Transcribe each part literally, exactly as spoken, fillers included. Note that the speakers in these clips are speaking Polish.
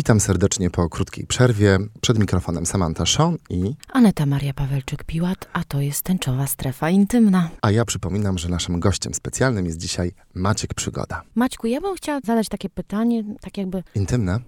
Witam serdecznie po krótkiej przerwie. Przed mikrofonem Samantha Sean i Aneta Maria Pawelczyk-Piłat, a to jest Tęczowa Strefa Intymna. A ja przypominam, że naszym gościem specjalnym jest dzisiaj Maciek Przygoda. Maćku, ja bym chciała zadać takie pytanie, tak jakby... Intymne?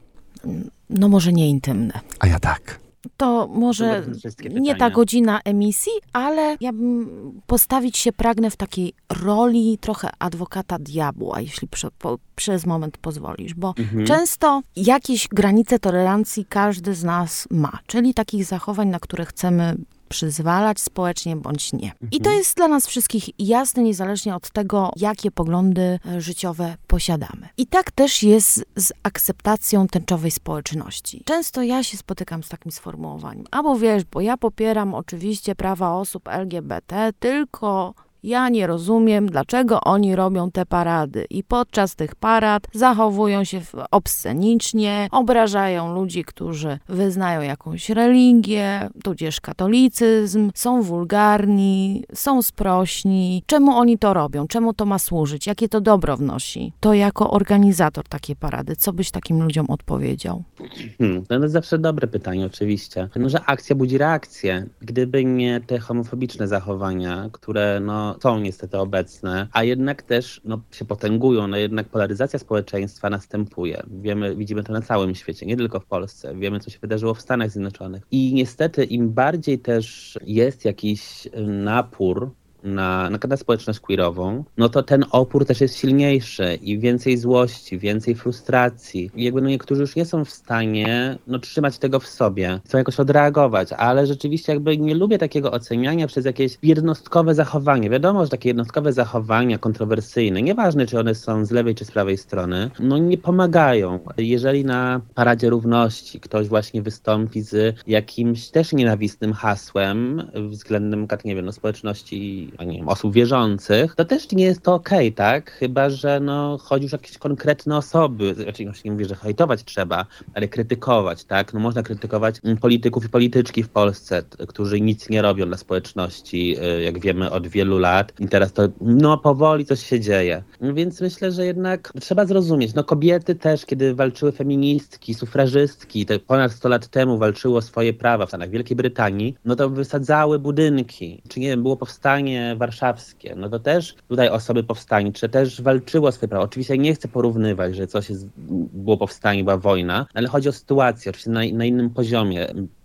No może nie intymne. A ja tak. To może nie ta godzina emisji, ale ja bym postawić się pragnę w takiej roli trochę adwokata diabła, jeśli prze, po, przez moment pozwolisz, bo mhm. często jakieś granice tolerancji każdy z nas ma, czyli takich zachowań, na które chcemy przyzwalać społecznie bądź nie. Mhm. I to jest dla nas wszystkich jasne, niezależnie od tego, jakie poglądy życiowe posiadamy. I tak też jest z akceptacją tęczowej społeczności. Często ja się spotykam z takim sformułowaniem, albo wiesz, bo ja popieram oczywiście prawa osób L G B T, tylko ja nie rozumiem, dlaczego oni robią te parady i podczas tych parad zachowują się obscenicznie, obrażają ludzi, którzy wyznają jakąś religię, tudzież katolicyzm, są wulgarni, są sprośni. Czemu oni to robią? Czemu to ma służyć? Jakie to dobro wnosi? To jako organizator takiej parady, co byś takim ludziom odpowiedział? Hmm, to jest zawsze dobre pytanie, oczywiście. No, że akcja budzi reakcję. Gdyby nie te homofobiczne zachowania, które no są niestety obecne, a jednak też no, się potęgują, no jednak polaryzacja społeczeństwa następuje. Wiemy, widzimy to na całym świecie, nie tylko w Polsce. Wiemy, co się wydarzyło w Stanach Zjednoczonych. I niestety im bardziej też jest jakiś napór na, na, na społeczność queerową, no to ten opór też jest silniejszy i więcej złości, więcej frustracji. I jakby no niektórzy już nie są w stanie no, trzymać tego w sobie, chcą jakoś odreagować, ale rzeczywiście jakby nie lubię takiego oceniania przez jakieś jednostkowe zachowanie. Wiadomo, że takie jednostkowe zachowania kontrowersyjne, nieważne czy one są z lewej czy z prawej strony, no nie pomagają. Jeżeli na Paradzie Równości ktoś właśnie wystąpi z jakimś też nienawistnym hasłem względem, nie wiem, no, społeczności nie wiem, osób wierzących, to też nie jest to okej, okay, tak? Chyba że no, chodzi już o jakieś konkretne osoby. Znaczy, nie mówię, że hejtować trzeba, ale krytykować, tak? No można krytykować polityków i polityczki w Polsce, t- którzy nic nie robią dla społeczności, y, jak wiemy, od wielu lat. I teraz to, no powoli coś się dzieje. Więc myślę, że jednak trzeba zrozumieć. No kobiety też, kiedy walczyły feministki, sufrażystki, te ponad sto lat temu walczyły o swoje prawa w Stanach Wielkiej Brytanii, no to wysadzały budynki. Czy nie wiem, było powstanie warszawskie, no to też tutaj osoby powstańcze też walczyły o swoje prawa. Oczywiście ja nie chcę porównywać, że coś jest, było powstanie, była wojna, ale chodzi o sytuację, oczywiście na, na innym poziomie.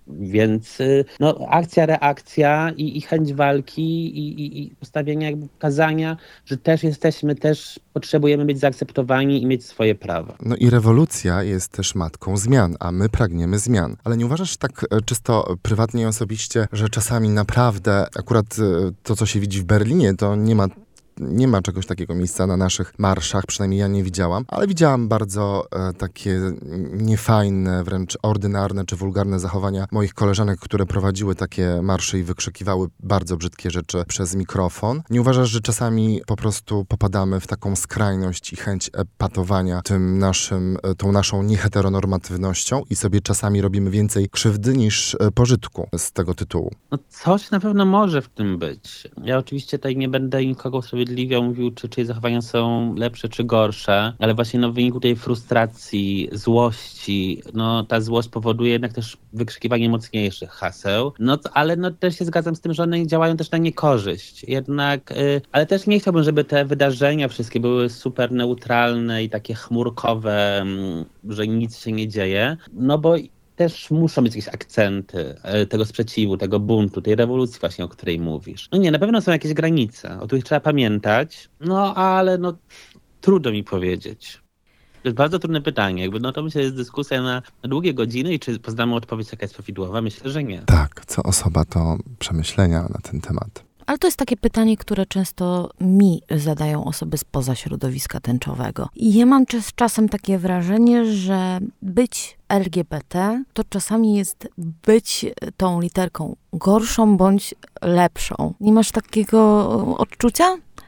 Więc no, akcja, reakcja i, i chęć walki i, i, i postawienia jakby pokazania, że też jesteśmy, też potrzebujemy być zaakceptowani i mieć swoje prawa. No i rewolucja jest też matką zmian, a my pragniemy zmian. Ale nie uważasz tak czysto prywatnie i osobiście, że czasami naprawdę akurat to, co się widzi w Berlinie, to nie ma Nie ma czegoś takiego miejsca na naszych marszach, przynajmniej ja nie widziałam, ale widziałam bardzo e, takie niefajne, wręcz ordynarne czy wulgarne zachowania moich koleżanek, które prowadziły takie marsze i wykrzykiwały bardzo brzydkie rzeczy przez mikrofon. Nie uważasz, że czasami po prostu popadamy w taką skrajność i chęć epatowania tym naszym, tą naszą nieheteronormatywnością i sobie czasami robimy więcej krzywdy niż pożytku z tego tytułu? No coś na pewno może w tym być. Ja oczywiście tutaj nie będę nikogo usprawiedliwiał, mówił, czy czyje zachowania są lepsze czy gorsze, ale właśnie no, w wyniku tej frustracji, złości, no ta złość powoduje jednak też wykrzykiwanie mocniejszych haseł, no ale no też się zgadzam z tym, że one działają też na niekorzyść. Jednak, yy, ale też nie chciałbym, żeby te wydarzenia wszystkie były super neutralne i takie chmurkowe, yy, że nic się nie dzieje, no bo też muszą być jakieś akcenty tego sprzeciwu, tego buntu, tej rewolucji właśnie, o której mówisz. No nie, na pewno są jakieś granice, o których trzeba pamiętać, no ale no trudno mi powiedzieć. To jest bardzo trudne pytanie. Jakby, no to myślę, że jest dyskusja na, na długie godziny i czy poznamy odpowiedź, jaka jest prawidłowa? Myślę, że nie. Tak, co osoba to przemyślenia na ten temat. Ale to jest takie pytanie, które często mi zadają osoby spoza środowiska tęczowego. I ja mam czas, czasem takie wrażenie, że być L G B T to czasami jest być tą literką gorszą bądź lepszą. Nie masz takiego odczucia?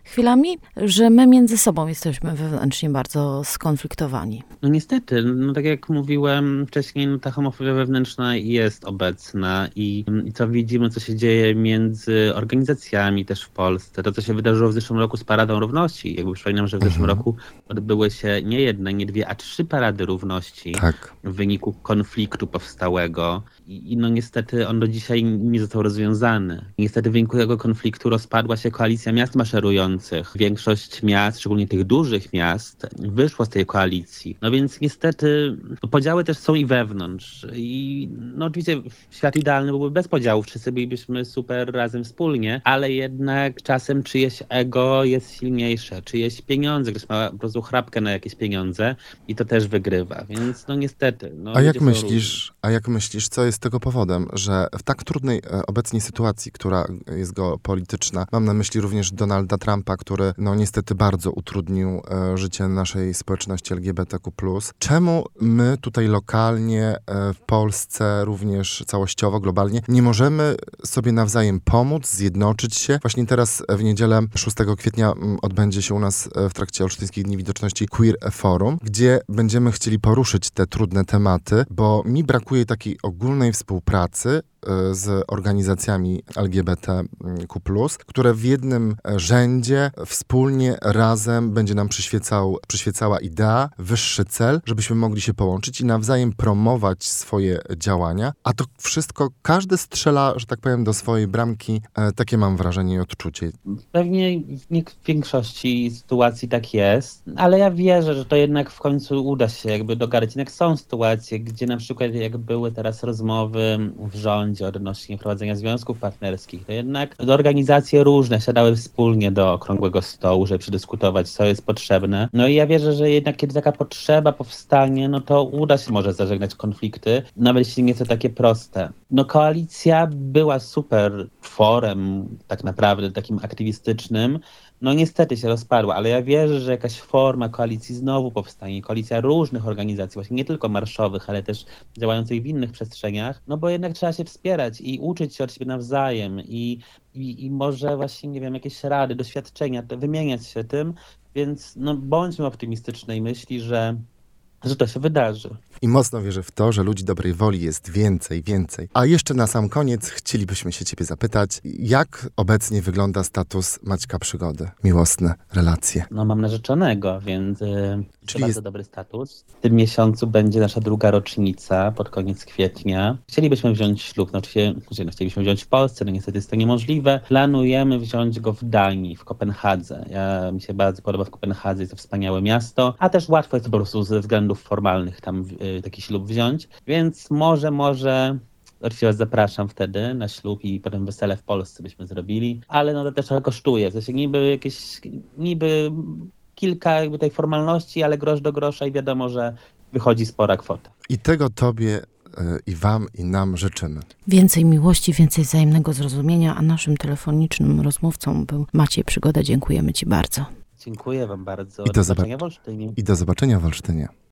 chwilami, że my między sobą jesteśmy wewnętrznie bardzo skonfliktowani. No niestety, no tak jak mówiłem wcześniej, no ta homofobia wewnętrzna jest obecna i, i co widzimy, co się dzieje między organizacjami też w Polsce. To, co się wydarzyło w zeszłym roku z Paradą Równości. Jakby przypominam, że w zeszłym Mhm. roku odbyły się nie jedne, nie dwie, a trzy Parady Równości Tak. w wyniku konfliktu powstałego. I, I no niestety on do dzisiaj nie został rozwiązany. Niestety w wyniku tego konfliktu rozpadła się koalicja miast maszerujących. Większość miast, szczególnie tych dużych miast, wyszło z tej koalicji. No więc niestety no, podziały też są i wewnątrz. I no oczywiście świat idealny byłby bez podziałów, wszyscy bylibyśmy super razem wspólnie, ale jednak czasem czyjeś ego jest silniejsze, czyjeś pieniądze, ktoś ma po prostu chrapkę na jakieś pieniądze i to też wygrywa, więc no niestety. No, A jak ludzie są myślisz, a jak myślisz, co jest tego powodem, że w tak trudnej e, obecnie sytuacji, która jest geopolityczna, mam na myśli również Donalda Trumpa, który no niestety bardzo utrudnił e, życie naszej społeczności L G B T Q plus, czemu my tutaj lokalnie e, w Polsce, również całościowo, globalnie, nie możemy sobie nawzajem pomóc, zjednoczyć się? Właśnie teraz w niedzielę szóstego kwietnia m, odbędzie się u nas e, w trakcie Olsztyńskich Dni Widoczności Queer Forum, gdzie będziemy chcieli poruszyć te trudne tematy, bo mi brakuje takiej ogólnej współpracy z organizacjami L G B T Q plus, które w jednym rzędzie, wspólnie, razem będzie nam przyświecał, przyświecała idea, wyższy cel, żebyśmy mogli się połączyć i nawzajem promować swoje działania, a to wszystko, każdy strzela, że tak powiem, do swojej bramki. Takie mam wrażenie i odczucie. Pewnie w nie- w większości sytuacji tak jest, ale ja wierzę, że to jednak w końcu uda się jakby dogadać. Jednak są sytuacje, gdzie na przykład jak były teraz rozmowy w rządzie odnośnie prowadzenia związków partnerskich, to jednak organizacje różne siadały wspólnie do okrągłego stołu, żeby przedyskutować, co jest potrzebne. No i ja wierzę, że jednak kiedy taka potrzeba powstanie, no to uda się może zażegnać konflikty, nawet jeśli nie jest to takie proste. No koalicja była super forem tak naprawdę takim aktywistycznym, no niestety się rozpadła, ale ja wierzę, że jakaś forma koalicji znowu powstanie. Koalicja różnych organizacji, właśnie nie tylko marszowych, ale też działających w innych przestrzeniach, no bo jednak trzeba się wspierać i uczyć się od siebie nawzajem i, i, i może właśnie, nie wiem, jakieś rady, doświadczenia, te, wymieniać się tym, więc no bądźmy optymistycznej myśli, że że to się wydarzy. I mocno wierzę w to, że ludzi dobrej woli jest więcej, więcej. A jeszcze na sam koniec chcielibyśmy się ciebie zapytać, jak obecnie wygląda status Maćka Przygody? Miłosne relacje. No mam narzeczonego, więc yy, to Czyli bardzo jest... dobry status. W tym miesiącu będzie nasza druga rocznica, pod koniec kwietnia. Chcielibyśmy wziąć ślub, no oczywiście no, chcielibyśmy wziąć w Polsce, no niestety jest to niemożliwe. Planujemy wziąć go w Danii, w Kopenhadze. Ja, mi się bardzo podoba w Kopenhadze, jest to wspaniałe miasto, a też łatwo jest to po prostu ze względów formalnych tam yy, taki ślub wziąć, więc może, może... Oczywiście was zapraszam wtedy na ślub i potem wesele w Polsce byśmy zrobili, ale no to też trochę kosztuje. W sensie niby jakieś, niby kilka jakby tej formalności, ale grosz do grosza i wiadomo, że wychodzi spora kwota. I tego tobie i wam, i nam życzymy. Więcej miłości, więcej wzajemnego zrozumienia, a naszym telefonicznym rozmówcą był Maciej Przygoda. Dziękujemy ci bardzo. Dziękuję wam bardzo. I do, do zobaczenia zobaczenia w Olsztynie. I do zobaczenia w Olsztynie.